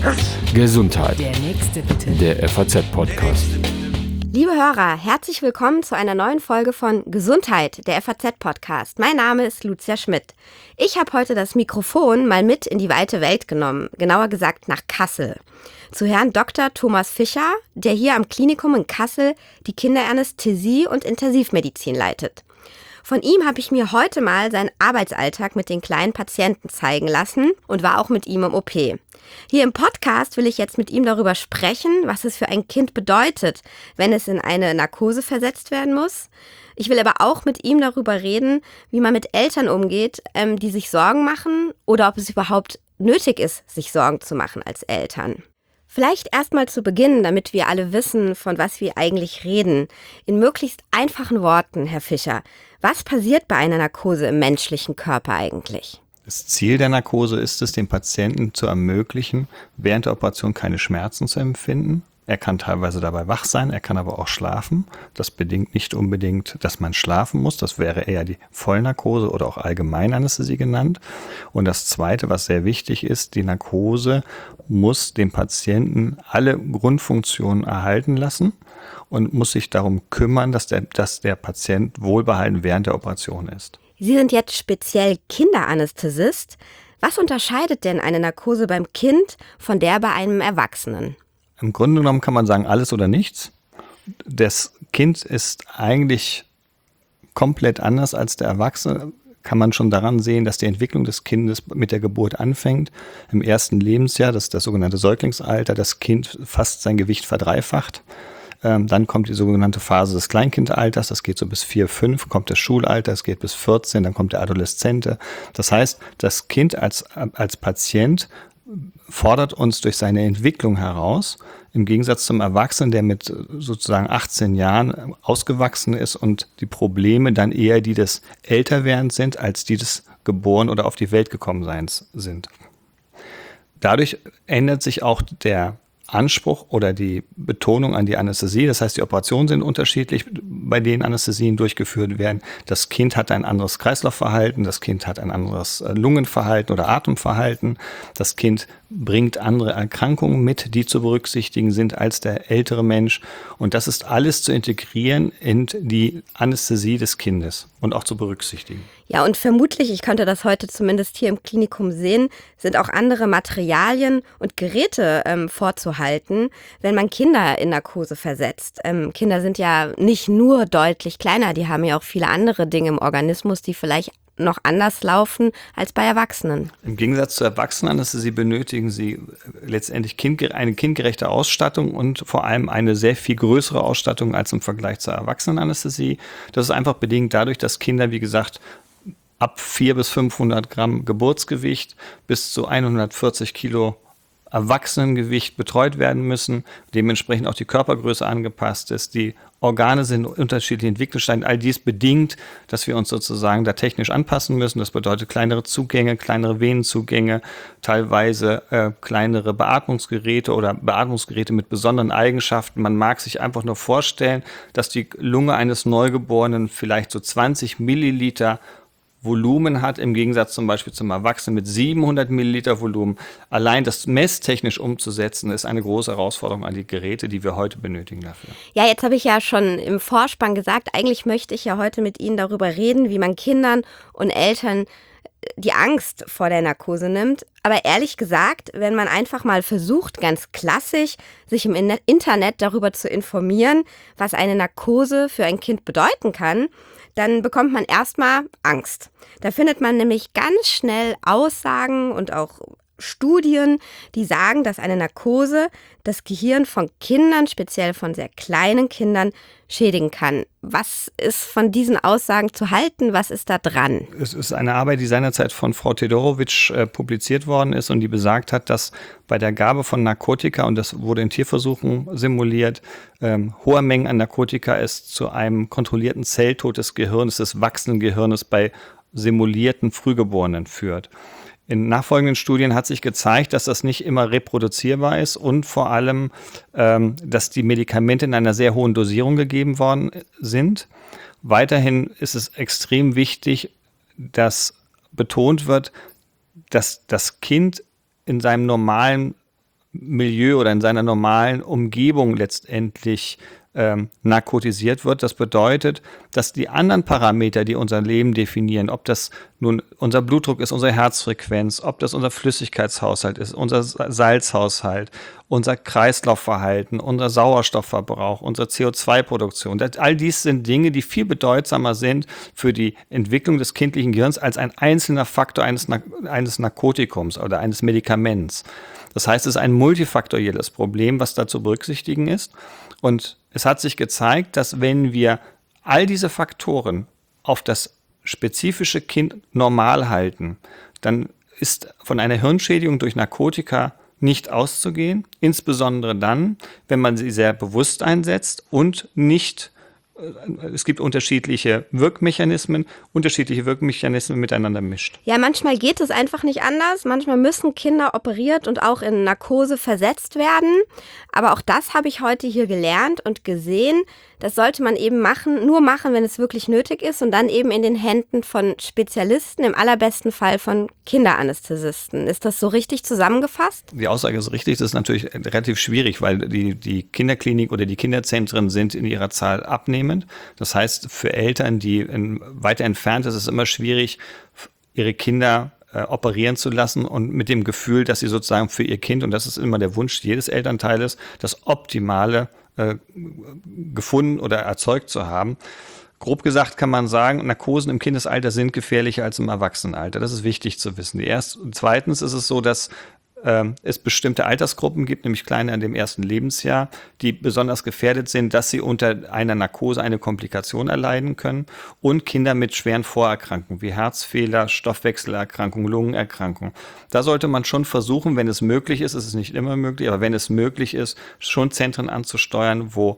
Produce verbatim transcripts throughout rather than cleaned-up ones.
Gesundheit. Der nächste bitte. Der F A Z-Podcast. Liebe Hörer, herzlich willkommen zu einer neuen Folge von Gesundheit, der F A Z-Podcast. Mein Name ist Lucia Schmidt. Ich habe heute das Mikrofon mal mit in die weite Welt genommen, genauer gesagt nach Kassel. Zu Herrn Doktor Thomas Fischer, der hier am Klinikum in Kassel die Kinderanästhesie und Intensivmedizin leitet. Von ihm habe ich mir heute mal seinen Arbeitsalltag mit den kleinen Patienten zeigen lassen und war auch mit ihm im O P. Hier im Podcast will ich jetzt mit ihm darüber sprechen, was es für ein Kind bedeutet, wenn es in eine Narkose versetzt werden muss. Ich will aber auch mit ihm darüber reden, wie man mit Eltern umgeht, ähm, die sich Sorgen machen oder ob es überhaupt nötig ist, sich Sorgen zu machen als Eltern. Vielleicht erstmal zu Beginn, damit wir alle wissen, von was wir eigentlich reden. In möglichst einfachen Worten, Herr Fischer. Was passiert bei einer Narkose im menschlichen Körper eigentlich? Das Ziel der Narkose ist es, dem Patienten zu ermöglichen, während der Operation keine Schmerzen zu empfinden. Er kann teilweise dabei wach sein, er kann aber auch schlafen. Das bedingt nicht unbedingt, dass man schlafen muss. Das wäre eher die Vollnarkose oder auch Allgemeinanästhesie genannt. Und das Zweite, was sehr wichtig ist, die Narkose muss dem Patienten alle Grundfunktionen erhalten lassen und muss sich darum kümmern, dass der, dass der Patient wohlbehalten während der Operation ist. Sie sind jetzt speziell Kinderanästhesist. Was unterscheidet denn eine Narkose beim Kind von der bei einem Erwachsenen? Im Grunde genommen kann man sagen, alles oder nichts. Das Kind ist eigentlich komplett anders als der Erwachsene. Kann man schon daran sehen, dass die Entwicklung des Kindes mit der Geburt anfängt. Im ersten Lebensjahr, das ist das sogenannte Säuglingsalter, das Kind fast sein Gewicht verdreifacht. Ähm, dann kommt die sogenannte Phase des Kleinkindalters, das geht so bis vier, fünf, kommt das Schulalter, es geht bis vierzehn, dann kommt der Adoleszente. Das heißt, das Kind als, als Patient fordert uns durch seine Entwicklung heraus, im Gegensatz zum Erwachsenen, der mit sozusagen achtzehn Jahren ausgewachsen ist und die Probleme dann eher die des Älterwerdens sind, als die des geboren oder auf die Welt gekommen Seins sind. Dadurch ändert sich auch der Anspruch oder die Betonung an die Anästhesie. Das heißt, die Operationen sind unterschiedlich, bei denen Anästhesien durchgeführt werden. Das Kind hat ein anderes Kreislaufverhalten, das Kind hat ein anderes Lungenverhalten oder Atemverhalten. Das Kind bringt andere Erkrankungen mit, die zu berücksichtigen sind als der ältere Mensch. Und das ist alles zu integrieren in die Anästhesie des Kindes und auch zu berücksichtigen. Ja, und vermutlich, ich konnte das heute zumindest hier im Klinikum sehen, sind auch andere Materialien und Geräte ähm, vorzuhalten, wenn man Kinder in Narkose versetzt. Ähm, Kinder sind ja nicht nur deutlich kleiner, die haben ja auch viele andere Dinge im Organismus, die vielleicht noch anders laufen als bei Erwachsenen. Im Gegensatz zur Erwachsenenanästhesie benötigen sie letztendlich kindgere- eine kindgerechte Ausstattung und vor allem eine sehr viel größere Ausstattung als im Vergleich zur Erwachsenenanästhesie. Das ist einfach bedingt dadurch, dass Kinder, wie gesagt, ab vierhundert bis fünfhundert Gramm Geburtsgewicht bis zu hundertvierzig Kilo Erwachsenengewicht betreut werden müssen, dementsprechend auch die Körpergröße angepasst ist, die Organe sind unterschiedlich entwickelt, all dies bedingt, dass wir uns sozusagen da technisch anpassen müssen. Das bedeutet kleinere Zugänge, kleinere Venenzugänge, teilweise äh, kleinere Beatmungsgeräte oder Beatmungsgeräte mit besonderen Eigenschaften. Man mag sich einfach nur vorstellen, dass die Lunge eines Neugeborenen vielleicht so zwanzig Milliliter Volumen hat, im Gegensatz zum Beispiel zum Erwachsenen mit siebenhundert Milliliter Volumen. Allein das messtechnisch umzusetzen, ist eine große Herausforderung an die Geräte, die wir heute benötigen dafür. Ja, jetzt habe ich ja schon im Vorspann gesagt, eigentlich möchte ich ja heute mit Ihnen darüber reden, wie man Kindern und Eltern die Angst vor der Narkose nimmt. Aber ehrlich gesagt, wenn man einfach mal versucht, ganz klassisch, sich im Internet darüber zu informieren, was eine Narkose für ein Kind bedeuten kann, dann bekommt man erstmal Angst. Da findet man nämlich ganz schnell Aussagen und auch Studien, die sagen, dass eine Narkose das Gehirn von Kindern, speziell von sehr kleinen Kindern, schädigen kann. Was ist von diesen Aussagen zu halten? Was ist da dran? Es ist eine Arbeit, die seinerzeit von Frau Tedorowitsch äh, publiziert worden ist und die besagt hat, dass bei der Gabe von Narkotika, und das wurde in Tierversuchen simuliert, ähm, hohe Mengen an Narkotika es zu einem kontrollierten Zelltod des Gehirns, des wachsenden Gehirnes bei simulierten Frühgeborenen führt. In nachfolgenden Studien hat sich gezeigt, dass das nicht immer reproduzierbar ist und vor allem, ähm, dass die Medikamente in einer sehr hohen Dosierung gegeben worden sind. Weiterhin ist es extrem wichtig, dass betont wird, dass das Kind in seinem normalen Milieu oder in seiner normalen Umgebung letztendlich ähm, narkotisiert wird. Das bedeutet, dass die anderen Parameter, die unser Leben definieren, ob das nun unser Blutdruck ist, unsere Herzfrequenz, ob das unser Flüssigkeitshaushalt ist, unser Salzhaushalt, unser Kreislaufverhalten, unser Sauerstoffverbrauch, unsere C O zwei Produktion, das, all dies sind Dinge, die viel bedeutsamer sind für die Entwicklung des kindlichen Gehirns als ein einzelner Faktor eines, eines Narkotikums oder eines Medikaments. Das heißt, es ist ein multifaktorielles Problem, was da zu berücksichtigen ist. Und es hat sich gezeigt, dass wenn wir all diese Faktoren auf das spezifische Kind normal halten, dann ist von einer Hirnschädigung durch Narkotika nicht auszugehen, insbesondere dann, wenn man sie sehr bewusst einsetzt und nicht, es gibt unterschiedliche Wirkmechanismen, unterschiedliche Wirkmechanismen miteinander mischt. Ja, manchmal geht es einfach nicht anders. Manchmal müssen Kinder operiert und auch in Narkose versetzt werden. Aber auch das habe ich heute hier gelernt und gesehen. Das sollte man eben machen, nur machen, wenn es wirklich nötig ist und dann eben in den Händen von Spezialisten, im allerbesten Fall von Kinderanästhesisten. Ist das so richtig zusammengefasst? Die Aussage ist richtig. Das ist natürlich relativ schwierig, weil die, die Kinderklinik oder die Kinderzentren sind in ihrer Zahl abnehmend. Das heißt, für Eltern, die in, weiter entfernt ist, ist es immer schwierig, ihre Kinder äh, operieren zu lassen und mit dem Gefühl, dass sie sozusagen für ihr Kind, und das ist immer der Wunsch jedes Elternteils, das Optimale äh, gefunden oder erzeugt zu haben. Grob gesagt kann man sagen, Narkosen im Kindesalter sind gefährlicher als im Erwachsenenalter. Das ist wichtig zu wissen. Erst, zweitens ist es so, dass ähm, es bestimmte Altersgruppen gibt, nämlich Kleine in dem ersten Lebensjahr, die besonders gefährdet sind, dass sie unter einer Narkose eine Komplikation erleiden können, und Kinder mit schweren Vorerkrankungen wie Herzfehler, Stoffwechselerkrankungen, Lungenerkrankungen. Da sollte man schon versuchen, wenn es möglich ist, es ist nicht immer möglich, aber wenn es möglich ist, schon Zentren anzusteuern, wo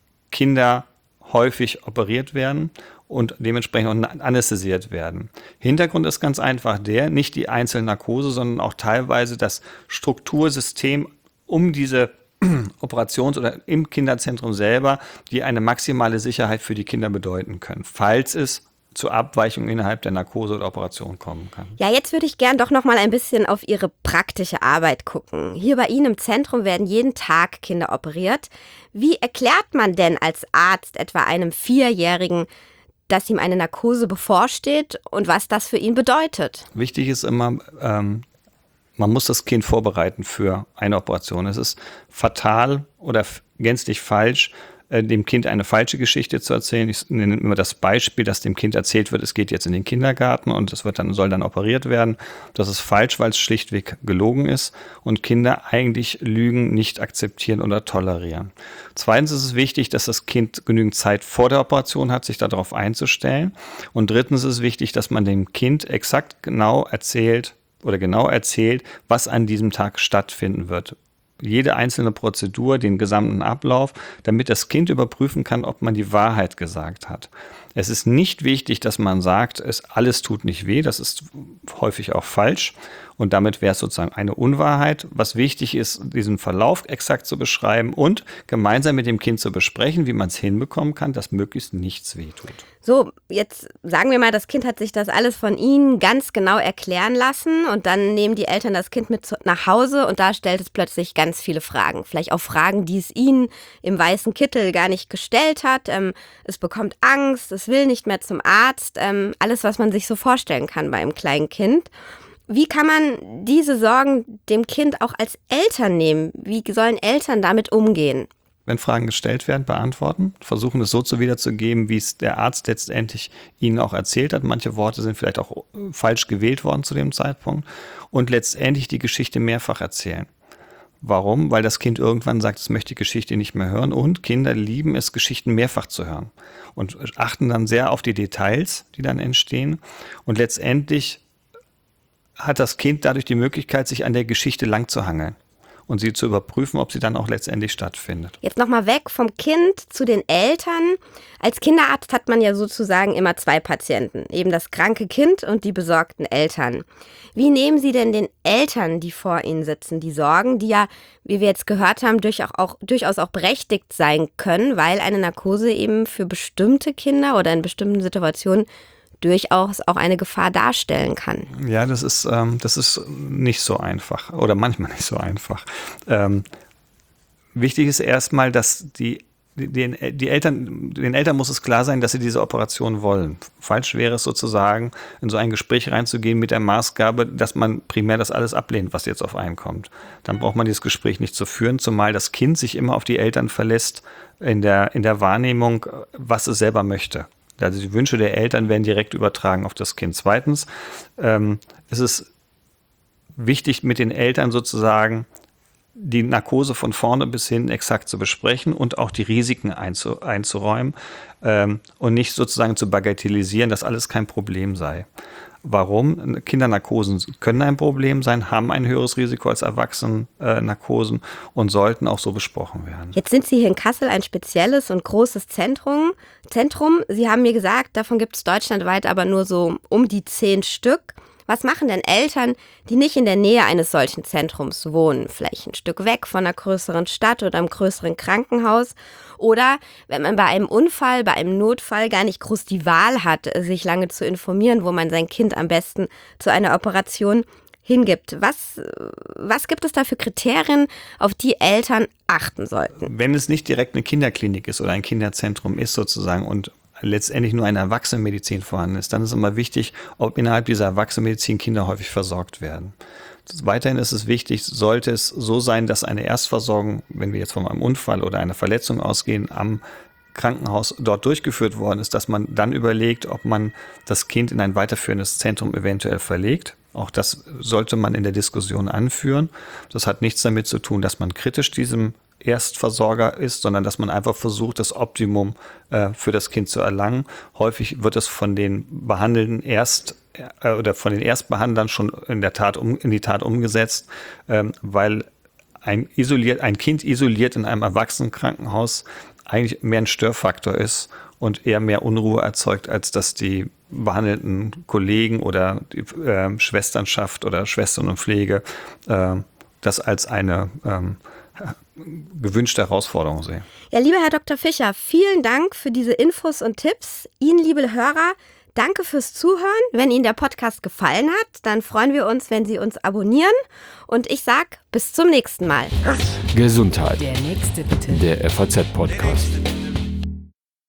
Kinder häufig operiert werden und dementsprechend auch anästhesiert werden. Hintergrund ist ganz einfach der, nicht die einzelne Narkose, sondern auch teilweise das Struktursystem um diese Operations- oder im Kinderzentrum selber, die eine maximale Sicherheit für die Kinder bedeuten können, falls es zu Abweichungen innerhalb der Narkose oder Operation kommen kann. Ja, jetzt würde ich gern doch noch mal ein bisschen auf Ihre praktische Arbeit gucken. Hier bei Ihnen im Zentrum werden jeden Tag Kinder operiert. Wie erklärt man denn als Arzt etwa einem Vierjährigen, dass ihm eine Narkose bevorsteht und was das für ihn bedeutet? Wichtig ist immer, ähm, man muss das Kind vorbereiten für eine Operation. Es ist fatal oder f- gänzlich falsch, dem Kind eine falsche Geschichte zu erzählen. Ich nenne immer das Beispiel, dass dem Kind erzählt wird, es geht jetzt in den Kindergarten und es wird dann, soll dann operiert werden. Das ist falsch, weil es schlichtweg gelogen ist und Kinder eigentlich Lügen nicht akzeptieren oder tolerieren. Zweitens ist es wichtig, dass das Kind genügend Zeit vor der Operation hat, sich darauf einzustellen. Und drittens ist es wichtig, dass man dem Kind exakt genau erzählt oder genau erzählt, was an diesem Tag stattfinden wird. Jede einzelne Prozedur, den gesamten Ablauf, damit das Kind überprüfen kann, ob man die Wahrheit gesagt hat. Es ist nicht wichtig, dass man sagt, es alles tut nicht weh, das ist häufig auch falsch und damit wäre es sozusagen eine Unwahrheit. Was wichtig ist, diesen Verlauf exakt zu beschreiben und gemeinsam mit dem Kind zu besprechen, wie man es hinbekommen kann, dass möglichst nichts wehtut. So, jetzt sagen wir mal, das Kind hat sich das alles von Ihnen ganz genau erklären lassen und dann nehmen die Eltern das Kind mit nach Hause und da stellt es plötzlich ganz viele Fragen. Vielleicht auch Fragen, die es Ihnen im weißen Kittel gar nicht gestellt hat. Ähm, es bekommt Angst, es will nicht mehr zum Arzt. Ähm, alles, was man sich so vorstellen kann bei einem kleinen Kind. Wie kann man diese Sorgen dem Kind auch als Eltern nehmen? Wie sollen Eltern damit umgehen? Wenn Fragen gestellt werden, beantworten, versuchen es so zu wiederzugeben, wie es der Arzt letztendlich Ihnen auch erzählt hat. Manche Worte sind vielleicht auch falsch gewählt worden zu dem Zeitpunkt und letztendlich die Geschichte mehrfach erzählen. Warum? Weil das Kind irgendwann sagt, es möchte die Geschichte nicht mehr hören und Kinder lieben es, Geschichten mehrfach zu hören und achten dann sehr auf die Details, die dann entstehen und letztendlich hat das Kind dadurch die Möglichkeit, sich an der Geschichte lang zu hangeln und sie zu überprüfen, ob sie dann auch letztendlich stattfindet. Jetzt nochmal weg vom Kind zu den Eltern. Als Kinderarzt hat man ja sozusagen immer zwei Patienten, eben das kranke Kind und die besorgten Eltern. Wie nehmen Sie denn den Eltern, die vor Ihnen sitzen, die Sorgen, die ja, wie wir jetzt gehört haben, durch auch, auch, durchaus auch berechtigt sein können, weil eine Narkose eben für bestimmte Kinder oder in bestimmten Situationen durchaus auch eine Gefahr darstellen kann. Ja, das ist, ähm, das ist nicht so einfach oder manchmal nicht so einfach. Ähm, wichtig ist erstmal, dass die Die, die, die Eltern, den Eltern muss es klar sein, dass sie diese Operation wollen. Falsch wäre es sozusagen, in so ein Gespräch reinzugehen mit der Maßgabe, dass man primär das alles ablehnt, was jetzt auf einen kommt. Dann braucht man dieses Gespräch nicht zu führen, zumal das Kind sich immer auf die Eltern verlässt in der, in der Wahrnehmung, was es selber möchte. Also die Wünsche der Eltern werden direkt übertragen auf das Kind. Zweitens ähm, ist es wichtig, mit den Eltern sozusagen die Narkose von vorne bis hin exakt zu besprechen und auch die Risiken einzu, einzuräumen ähm, und nicht sozusagen zu bagatellisieren, dass alles kein Problem sei. Warum? Kindernarkosen können ein Problem sein, haben ein höheres Risiko als Erwachsenen-Narkosen und sollten auch so besprochen werden. Jetzt sind Sie hier in Kassel ein spezielles und großes Zentrum. Zentrum. Sie haben mir gesagt, davon gibt es deutschlandweit aber nur so um die zehn Stück. Was machen denn Eltern, die nicht in der Nähe eines solchen Zentrums wohnen? Vielleicht ein Stück weg von einer größeren Stadt oder einem größeren Krankenhaus? Oder wenn man bei einem Unfall, bei einem Notfall gar nicht groß die Wahl hat, sich lange zu informieren, wo man sein Kind am besten zu einer Operation hingibt. Was, was gibt es da für Kriterien, auf die Eltern achten sollten? Wenn es nicht direkt eine Kinderklinik ist oder ein Kinderzentrum ist sozusagen und letztendlich nur eine Erwachsenenmedizin vorhanden ist, dann ist immer wichtig, ob innerhalb dieser Erwachsenenmedizin Kinder häufig versorgt werden. Weiterhin ist es wichtig, sollte es so sein, dass eine Erstversorgung, wenn wir jetzt von einem Unfall oder einer Verletzung ausgehen, am Krankenhaus dort durchgeführt worden ist, dass man dann überlegt, ob man das Kind in ein weiterführendes Zentrum eventuell verlegt. Auch das sollte man in der Diskussion anführen. Das hat nichts damit zu tun, dass man kritisch diesem Erstversorger ist, sondern dass man einfach versucht, das Optimum äh, für das Kind zu erlangen. Häufig wird es von den Behandelnden erst äh, oder von den Erstbehandlern schon in der Tat um, in die Tat umgesetzt, ähm, weil ein isoliert, ein Kind isoliert in einem Erwachsenenkrankenhaus eigentlich mehr ein Störfaktor ist und eher mehr Unruhe erzeugt, als dass die behandelnden Kollegen oder die äh, Schwesternschaft oder Schwestern und Pflege äh, das als eine ähm, gewünschte Herausforderung sehen. Ja, lieber Herr Doktor Fischer, vielen Dank für diese Infos und Tipps. Ihnen, liebe Hörer, danke fürs Zuhören. Wenn Ihnen der Podcast gefallen hat, dann freuen wir uns, wenn Sie uns abonnieren. Und ich sag bis zum nächsten Mal. Gesundheit. Der nächste bitte. Der F A Z-Podcast.